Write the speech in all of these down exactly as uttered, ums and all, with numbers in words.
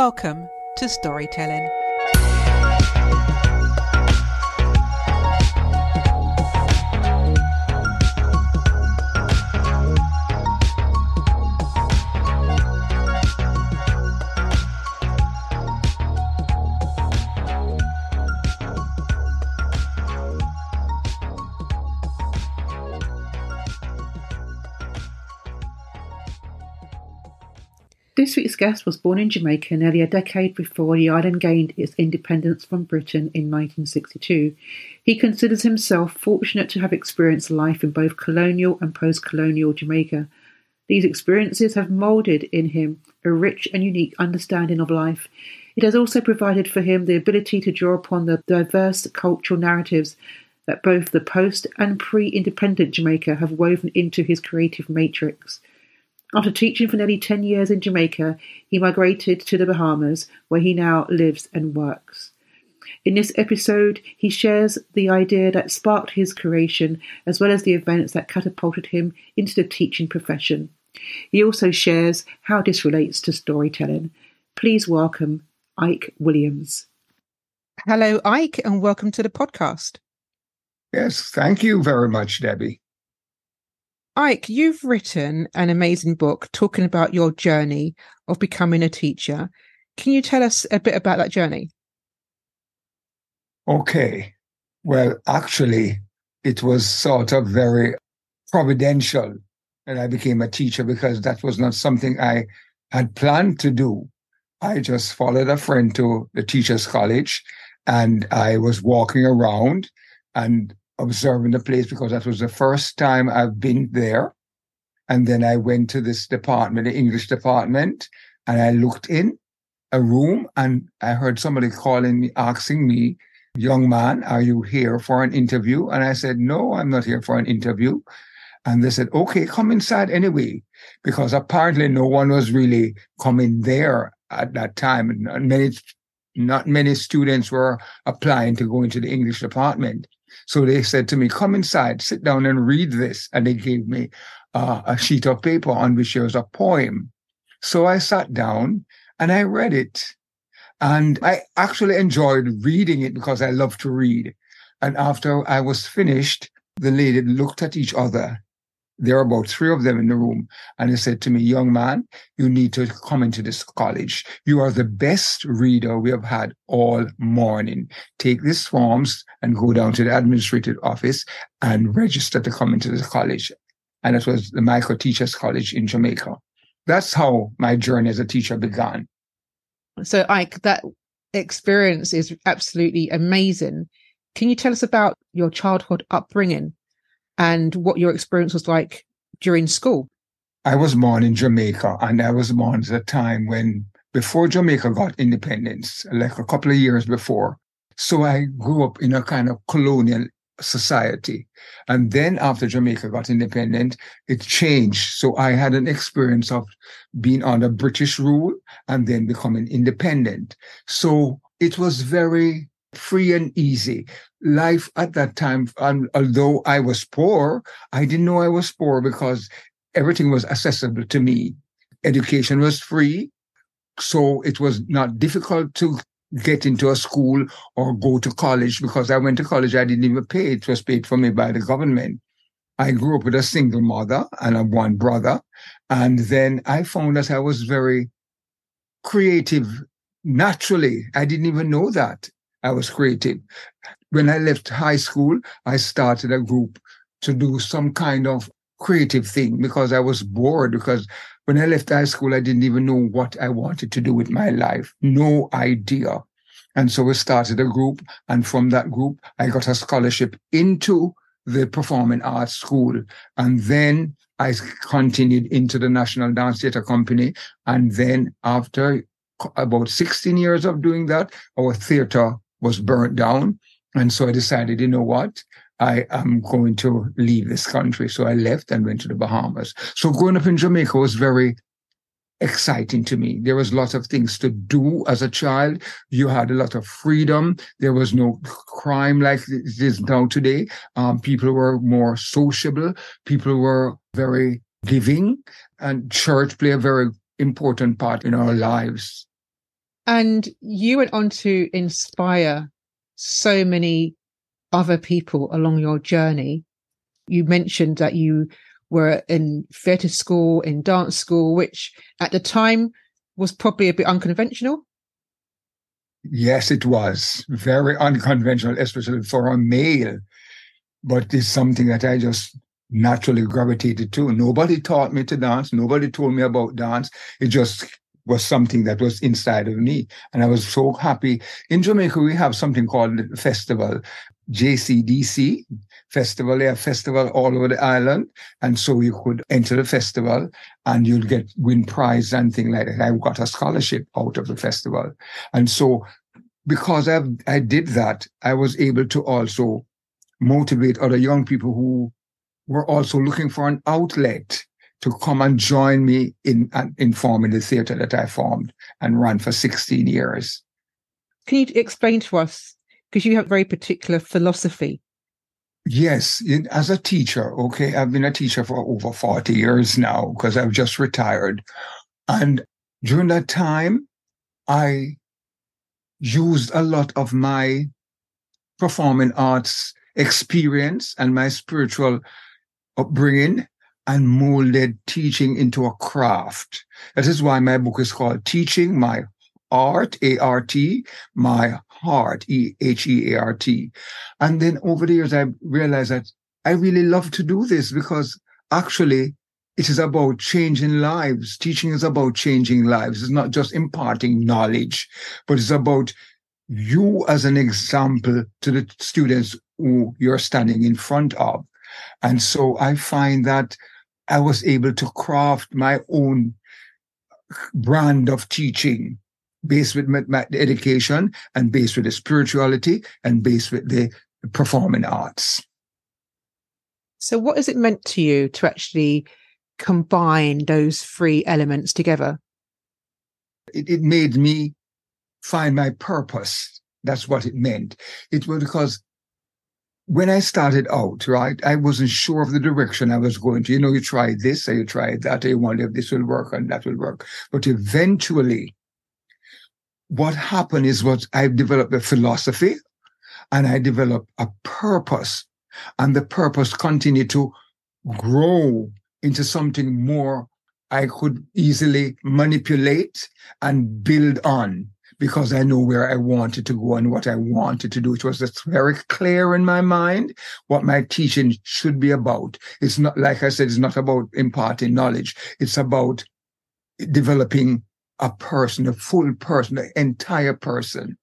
Welcome to Storytelling. This week's guest was born in Jamaica nearly a decade before the island gained its independence from Britain in nineteen sixty-two. He considers himself fortunate to have experienced life in both colonial and post-colonial Jamaica. These experiences have moulded in him a rich and unique understanding of life. It has also provided for him the ability to draw upon the diverse cultural narratives that both the post- and pre-independent Jamaica have woven into his creative matrix. After teaching for nearly ten years in Jamaica, he migrated to the Bahamas, where he now lives and works. In this episode, he shares the idea that sparked his creation, as well as the events that catapulted him into the teaching profession. He also shares how this relates to storytelling. Please welcome Ike Williams. Hello, Ike, and welcome to the podcast. Yes, thank you very much, Debbie. Ike, you've written an amazing book talking about your journey of becoming a teacher. Can you tell us a bit about that journey? Okay. Well, actually, it was sort of very providential that I became a teacher because that was not something I had planned to do. I just followed a friend to the Teachers College and I was walking around and observing the place because that was the first time I've been there. And then I went to this department, the English department, and I looked in a room and I heard somebody calling me, asking me, "Young man, are you here for an interview?" And I said, "No, I'm not here for an interview." And they said, "Okay, come inside anyway," because apparently no one was really coming there at that time. Not many, not many students were applying to go into the English department. So they said to me, "Come inside, sit down and read this." And they gave me uh, a sheet of paper on which there was a poem. So I sat down and I read it. And I actually enjoyed reading it because I love to read. And after I was finished, the lady looked at each other. There were about three of them in the room. And they said to me, "Young man, you need to come into this college. You are the best reader we have had all morning. Take these forms and go down to the administrative office and register to come into the college." And it was the Michael Teachers College in Jamaica. That's how my journey as a teacher began. So, Ike, that experience is absolutely amazing. Can you tell us about your childhood upbringing and what your experience was like during school? I was born in Jamaica, and I was born at a time when, before Jamaica got independence, like a couple of years before. So I grew up in a kind of colonial society. And then after Jamaica got independent, it changed. So I had an experience of being under British rule and then becoming independent. So it was very free and easy. Life at that time, and although I was poor, I didn't know I was poor because everything was accessible to me. Education was free, so it was not difficult to get into a school or go to college because I went to college, I didn't even pay. It was paid for me by the government. I grew up with a single mother and a one brother. And then I found that I was very creative naturally. I didn't even know that I was creative. When I left high school, I started a group to do some kind of creative thing because I was bored. Because when I left high school, I didn't even know what I wanted to do with my life. No idea. And so we started a group. And from that group, I got a scholarship into the Performing Arts School. And then I continued into the National Dance Theatre Company. And then after about sixteen years of doing that, our theatre was burnt down. And so I decided, you know what? I am going to leave this country. So I left and went to the Bahamas. So growing up in Jamaica was very exciting to me. There was lots of things to do as a child. You had a lot of freedom. There was no crime like it is now today. Um, people were more sociable. People were very giving. And church played a very important part in our lives. And you went on to inspire so many other people along your journey. You mentioned that you were in theatre school, in dance school, which at the time was probably a bit unconventional. Yes, it was very unconventional, especially for a male. But it's something that I just naturally gravitated to. Nobody taught me to dance. Nobody told me about dance. It just was something that was inside of me. And I was so happy. In Jamaica, we have something called the festival, J C D C festival. They have festival all over the island. And so you could enter the festival and you'll get win prize and things like that. I got a scholarship out of the festival. And so because I I did that, I was able to also motivate other young people who were also looking for an outlet to come and join me in, in forming the theatre that I formed and ran for sixteen years. Can you explain to us, because you have a very particular philosophy? Yes, in, as a teacher, okay, I've been a teacher for over forty years now because I've just retired. And during that time, I used a lot of my performing arts experience and my spiritual upbringing and molded teaching into a craft. That is why my book is called Teaching My Art, A R T, My Heart, E H E A R T. And then over the years, I realized that I really love to do this because actually it is about changing lives. Teaching is about changing lives. It's not just imparting knowledge, but it's about you as an example to the students who you're standing in front of. And so I find that I was able to craft my own brand of teaching based with my, my education and based with the spirituality and based with the performing arts. So what has it meant to you to actually combine those three elements together? It, it made me find my purpose. That's what it meant. It was because when I started out, right, I wasn't sure of the direction I was going to. You know, you try this or you try that, or you wonder if this will work and that will work. But eventually, what happened is what I've developed a philosophy and I developed a purpose. And the purpose continued to grow into something more I could easily manipulate and build on, because I know where I wanted to go and what I wanted to do. It was just very clear in my mind what my teaching should be about. It's not, like I said, it's not about imparting knowledge. It's about developing a person, a full person, an entire person.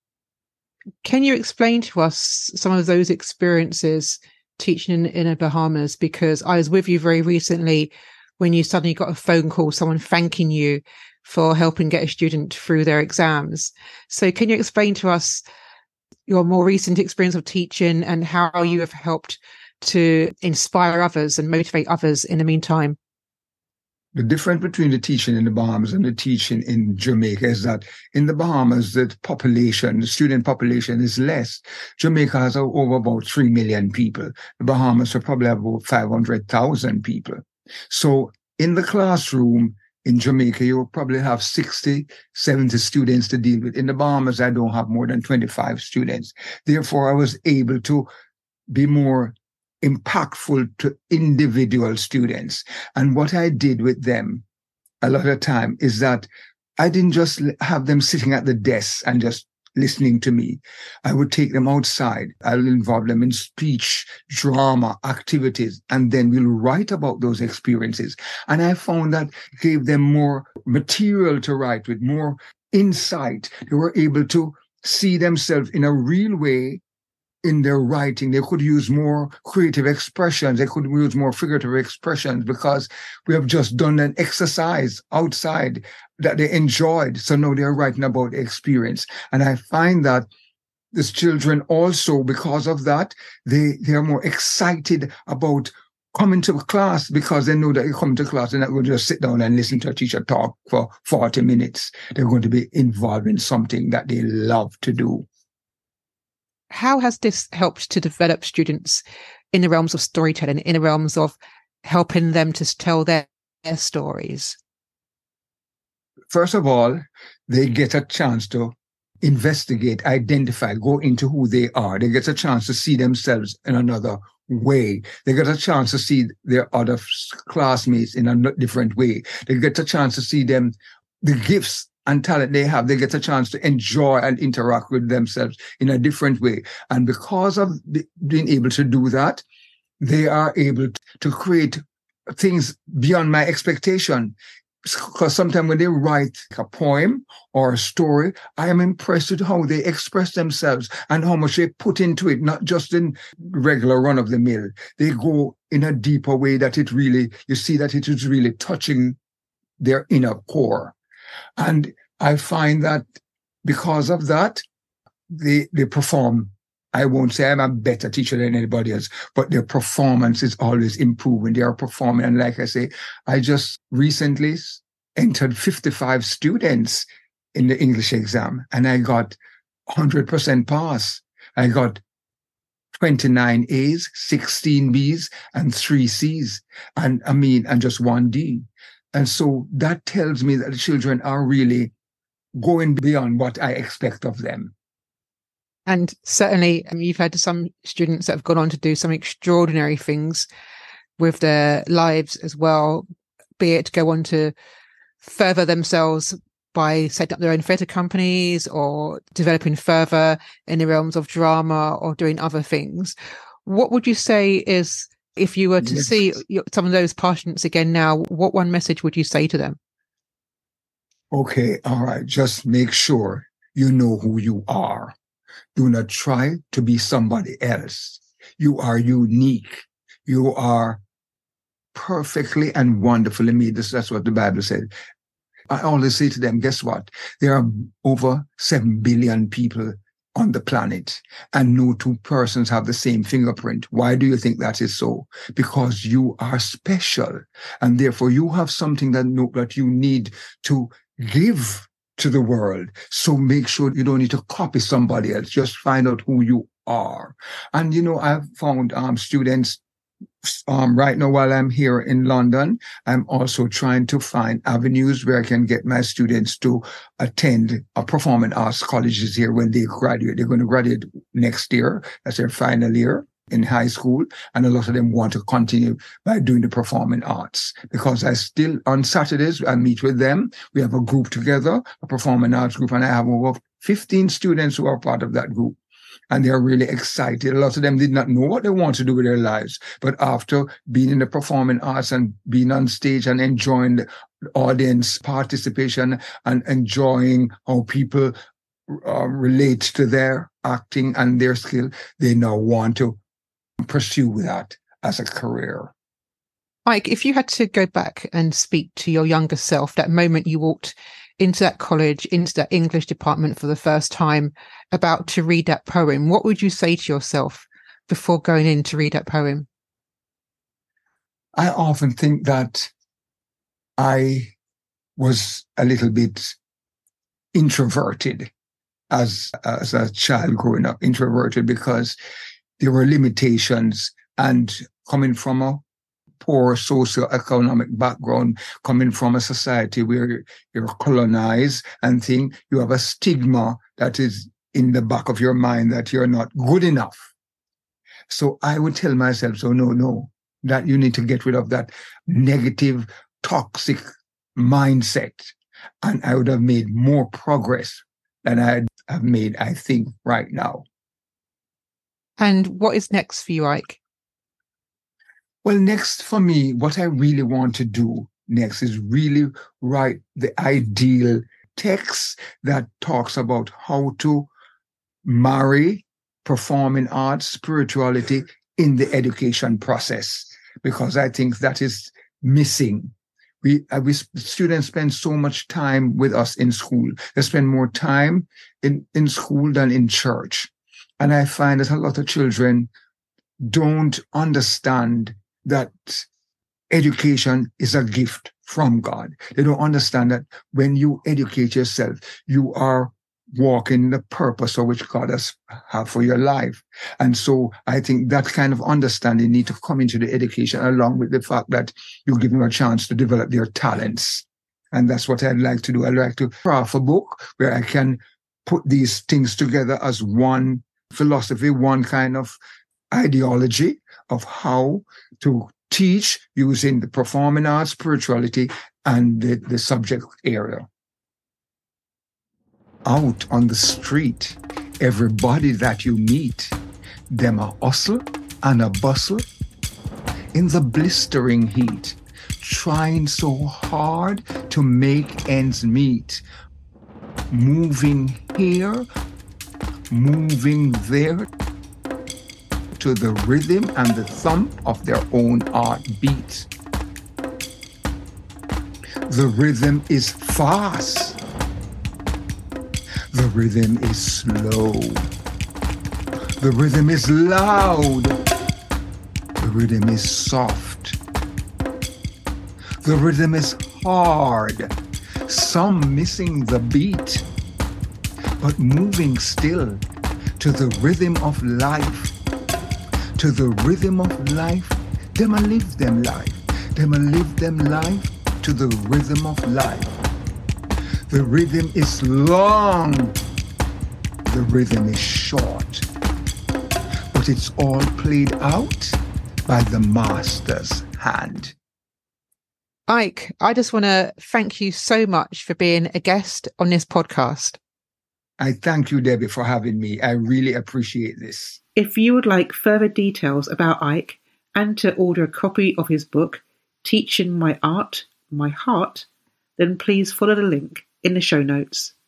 Can you explain to us some of those experiences teaching in, in the Bahamas? Because I was with you very recently when you suddenly got a phone call, someone thanking you for helping get a student through their exams. So can you explain to us your more recent experience of teaching and how you have helped to inspire others and motivate others in the meantime? The difference between the teaching in the Bahamas and the teaching in Jamaica is that in the Bahamas, the population, the student population is less. Jamaica has over about three million people. The Bahamas will probably have about five hundred thousand people. So in the classroom, in Jamaica, you will probably have sixty, seventy students to deal with. In the Bahamas, I don't have more than twenty-five students. Therefore, I was able to be more impactful to individual students. And what I did with them a lot of time is that I didn't just have them sitting at the desk and just listening to me. I would take them outside. I'll involve them in speech, drama, activities, and then we'll write about those experiences. And I found that gave them more material to write with, more insight. They were able to see themselves in a real way in their writing. They could use more creative expressions. They could use more figurative expressions because we have just done an exercise outside that they enjoyed. So now they're writing about the experience. And I find that these children also, because of that, they, they're more excited about coming to class because they know that you come to class and they're not going to just sit down and listen to a teacher talk for forty minutes. They're going to be involved in something that they love to do. How has this helped to develop students in the realms of storytelling, in the realms of helping them to tell their, their stories? First of all, they get a chance to investigate, identify, go into who they are. They get a chance to see themselves in another way. They get a chance to see their other classmates in a different way. They get a chance to see them, the gifts and talent they have. They get a chance to enjoy and interact with themselves in a different way. And because of being able to do that, they are able to create things beyond my expectation. Because sometimes when they write a poem or a story, I am impressed with how they express themselves and how much they put into it, not just in regular run of the mill. They go in a deeper way that it really, you see that it is really touching their inner core. And I find that because of that, they, they perform. I won't say I'm a better teacher than anybody else, but their performance is always improving. They are performing. And like I say, I just recently entered fifty-five students in the English exam, and I got one hundred percent pass. I got twenty-nine A's, sixteen B's, and three C's, and I mean, and just one D. And so that tells me that the children are really going beyond what I expect of them. And certainly um, you've had some students that have gone on to do some extraordinary things with their lives as well, be it go on to further themselves by setting up their own theatre companies or developing further in the realms of drama or doing other things. What would you say is, if you were to yes. see some of those students again now, what one message would you say to them? Okay, all right. Just make sure you know who you are. Do not try to be somebody else. You are unique. You are perfectly and wonderfully made. That's what the Bible said. I always say to them, guess what? There are over seven billion people on the planet, and no two persons have the same fingerprint. Why do you think that is so? Because you are special, and therefore you have something that, no, that you need to give to the world. So make sure you don't need to copy somebody else. Just find out who you are. And, you know, I've found um, students um, right now while I'm here in London, I'm also trying to find avenues where I can get my students to attend a performing arts colleges here when they graduate. They're going to graduate next year. That's their final year in high school, and a lot of them want to continue by doing the performing arts, because I still, on Saturdays, I meet with them. We have a group together, a performing arts group, and I have over fifteen students who are part of that group, and they're really excited. A lot of them did not know what they want to do with their lives, but after being in the performing arts and being on stage and enjoying the audience participation and enjoying how people uh, relate to their acting and their skill, they now want to pursue that as a career. Mike, if you had to go back and speak to your younger self, that moment you walked into that college, into that English department for the first time, about to read that poem, what would you say to yourself before going in to read that poem? I often think that I was a little bit introverted as, as a child growing up, introverted because there were limitations, and coming from a poor socioeconomic background, coming from a society where you're colonized and think you have a stigma that is in the back of your mind that you're not good enough. So I would tell myself, so no, no, that you need to get rid of that negative, toxic mindset. And I would have made more progress than I have made, I think, right now. And what is next for you, Ike? Well, next for me, what I really want to do next is really write the ideal text that talks about how to marry performing arts, spirituality in the education process, because I think that is missing. We, uh, we students spend so much time with us in school. They spend more time in, in school than in church. And I find that a lot of children don't understand that education is a gift from God. They don't understand that when you educate yourself, you are walking the purpose of which God has have for your life. And so I think that kind of understanding need to come into the education, along with the fact that you give them a chance to develop their talents. And that's what I'd like to do. I'd like to craft a book where I can put these things together as one philosophy, one kind of ideology of how to teach using the performing arts, spirituality, and the, the subject area. Out on the street, everybody that you meet, them a hustle and a bustle in the blistering heat, trying so hard to make ends meet, moving here, moving there, to the rhythm and the thump of their own heartbeat. The rhythm is fast. The rhythm is slow. The rhythm is loud. The rhythm is soft. The rhythm is hard. Some missing the beat, but moving still to the rhythm of life. To the rhythm of life, them a live them life. Them a live them life to the rhythm of life. The rhythm is long. The rhythm is short. But it's all played out by the master's hand. Ike, I just want to thank you so much for being a guest on this podcast. I thank you, Debbie, for having me. I really appreciate this. If you would like further details about Ike and to order a copy of his book, Teaching My Art, My Heart, then please follow the link in the show notes.